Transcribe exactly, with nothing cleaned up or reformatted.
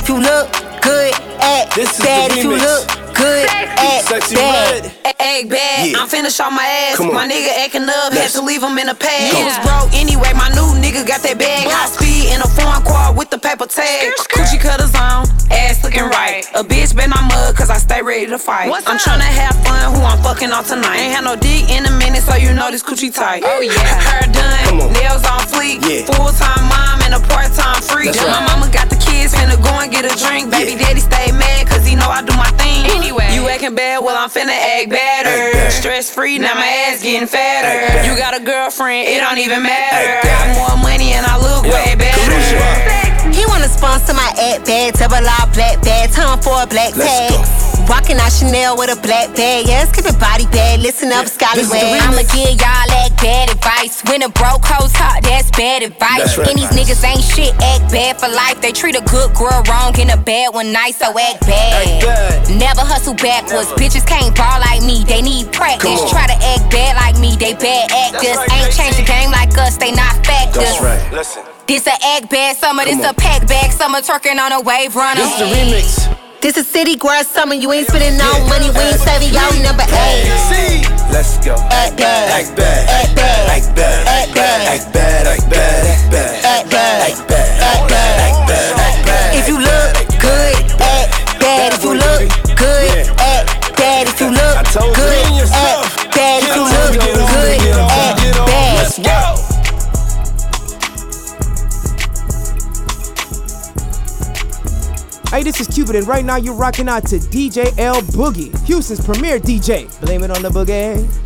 if you look good, act bad if you look good, act bad. Egg bad, yeah. I'm finna show my ass. My nigga acting up, Let's had to leave him in the past. go. He was broke anyway, my new nigga got that bag. High speed in a foreign car with the paper tag. Coochie cutters on, ass looking right. A bitch been my mug, cause I stay ready to fight. What's I'm tryna have fun, who I'm fucking on tonight. Ain't had no dick in a minute, so you know this coochie tight. Oh yeah, hair done, nails on fleek. Yeah. Full-time mom and a part-time freak. That's My right. mama got the kids, finna go and get a drink. Baby daddy stay mad, cause he know I do my thing. Anyway, you acting bad, well I'm finna act better. Stress free, now my ass getting fatter. You got a girlfriend, it don't even matter. Got more money and I look way better. He wanna sponsor my act bag, double R black bag, time for a black tag. Walking out Chanel with a black bag, yeah, skip it body bag, listen up, scallywag. I'ma give y'all act bad advice. When a broke hoe talk, that's bad advice. That's right. And these niggas ain't shit, act bad for life. They treat a good girl wrong and a bad one nice, so act bad. Act bad. Never hustle backwards, bitches can't ball like me, they need practice. Come on. Try to act bad like me, they bad actors. right, Ain't J C. changed the game like us, they not factors. That's right. Listen. This a act bad summer, this Come a on. pack bag summer, twerking on a wave runner. This is the remix. This is city girl summer, you ain't spending no money, we ain't saving y'all number eight. Let's go. Act bad, Act bad. act bad, Act bad. act bad, Act bad. Act bad. Act bad. act bad, Act bad. act bad. Act bad. Act bad. If you look good, act bad. If you look good, act bad. If you look good, act bad. If you look good, act bad. Let's go. Hey, this is Cupid, and right now you're rocking out to D J L Boogie, Houston's premier D J. Blame it on the boogie.